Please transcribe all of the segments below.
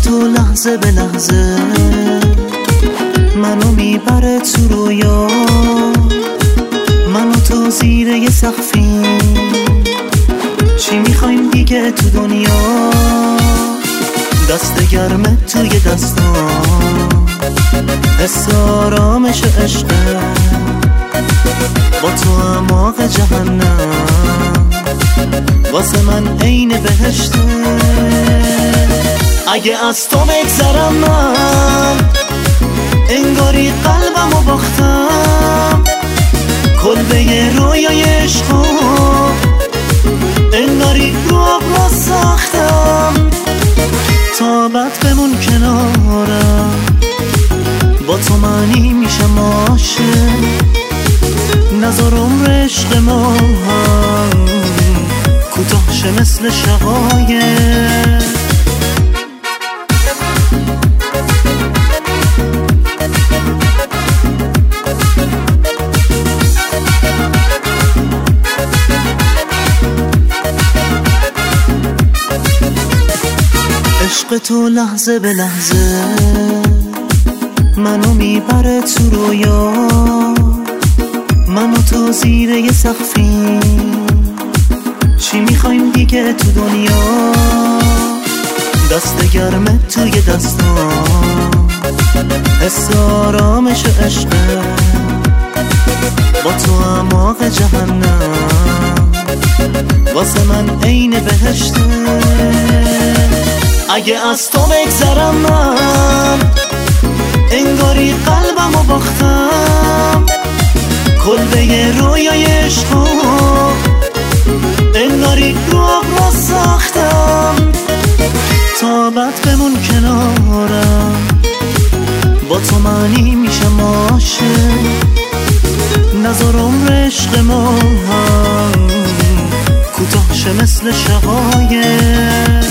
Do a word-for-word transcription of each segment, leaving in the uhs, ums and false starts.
تو لحظه به لحظه منو میبره تو رویا، منو تو زیر یه سقفی، چی میخوایم دیگه تو دنیا؟ دست گرمه توی دستام، حس آرامش عشقه، با تو اعماق جهنم واسه من عین بهشته. اگه از تو بگذرم من انگاری قلبمو باختم، کلبه رویای عشقو انگاری رو آبلا ساختم. تا بعد بمون کنارم، با تو معنی میشم عاشق، نذار عمر عشق ما هم کوتاه شه مثل شقایق. عشق تو لحظه به لحظه منو میبره تو رویا، منو تو زیر یه سقفی، چی میخوایم دیگه تو دنیا؟ دست گرمه توی دستام، حس آرامش عشقه، با تو اعماق جهنم واسه من عین بهشته. اگه از تو بگذرم من انگاری قلبمو باختم، کلبه رویای عشقو انگاری رو آبلا ساختم. تا بعد بمون کنارم، با تو معنی میشم عاشق، نذار عمر عشق ما هم کوتاه شه مثل شقایق.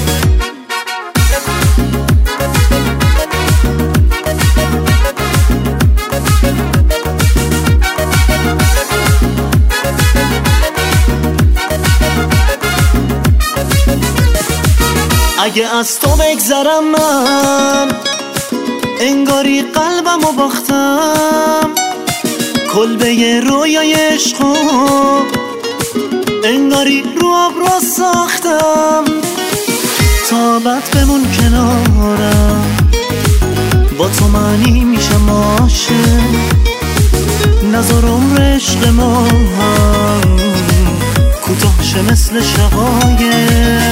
اگه از تو بگذرم من انگاری قلبمو باختم، کلبه رویای عشقو انگاری رو آبرا ساختم. تا بعد بمون کنارم، با تو معنی میشم عاشق، نذار عمر عشق ما هم کوتاه شه مثل شقایق.